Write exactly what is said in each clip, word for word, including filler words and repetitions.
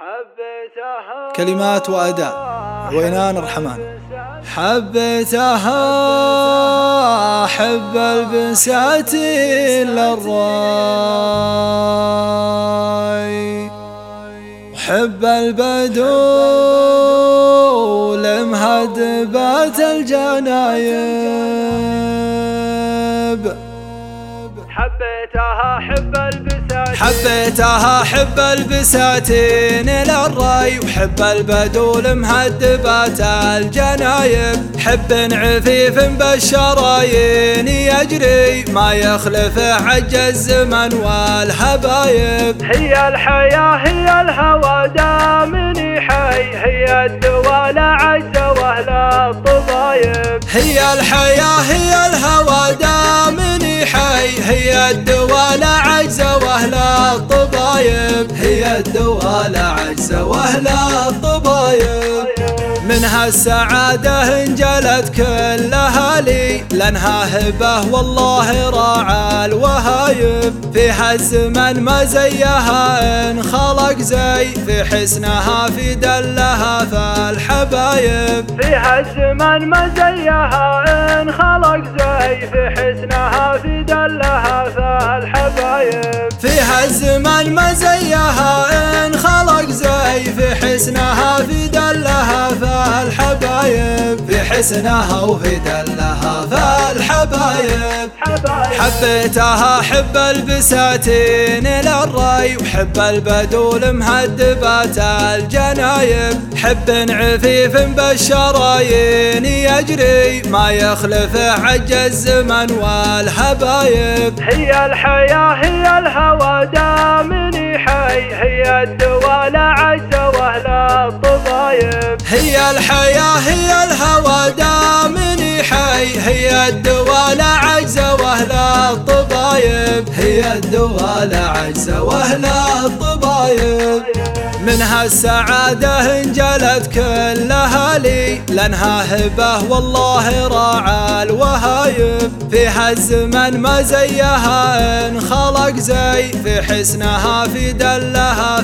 كلمات وأداء عوينان الرحمن. حبيتها حب البساتين للراي، وحب البدو لمهدبات الجنايب. حبيتها حب البساتين حبيتها حب البساتين للراي، وحب البدو لمهدبات الجنايب. حب عفيف بالشرايين يجري ما يخلفه عج الزمن والهبايب. هي الحياة هي الهوى دامني حي، هي الدواء لا عز واهل الطبايب. هي الحياة هي الهوى دامني حي، هي الدواء لا عجز واهل الطبايب. هي الدواء لا عجز واهل الطبايب. منها السعادة انجلت كلها لي، لانها هبة والله راعى الوهايب. فيها الزمن ما زيها ان خلق زي، في حسنها في دلها فالحبايب. فيها الزمن ما زيها ان خلق زي، في حسنها في دلها فالحبايب. فيها الزمن ما زيها ان خلق زي، في حسنها في دلها فالحبايب. في حسنها وفي دلها فالحبايب. حبيتها حب البساتين للراي، وحب البدو لمهدبات الجنايب. حب عفيف بالشرايين يجري ما يخلفه عج الزمن والهبايب. هي الحياة هي الهوى دامني حي، هي الدواء لا عز واهل الطبايب. هي الحياة هي الهوى دامني حي، هي الدواء لا عجز واهل الطبايب. هي الدواء لا عجز واهل الطبايب. منها السعادة انجلت كلها لي، لانها هبة والله راعى الوهايب. فيها الزمن ما زيها ان خلق زي، في حسنها في دلها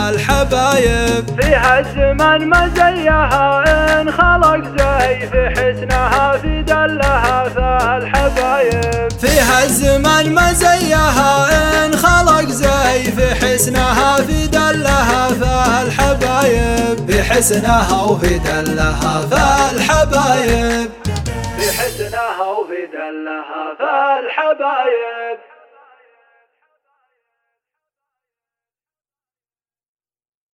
فالحبايب. فيها الزمن ما زيها ان خلق زي، في حسنها في دلها فالحبايب. فيها الزمن ما زيها ان خلق زي، في حسنها في دلها فالحبايب. في حسنها وفي دلها فالحبايب. في حسنها وفي دلها فالحبايب.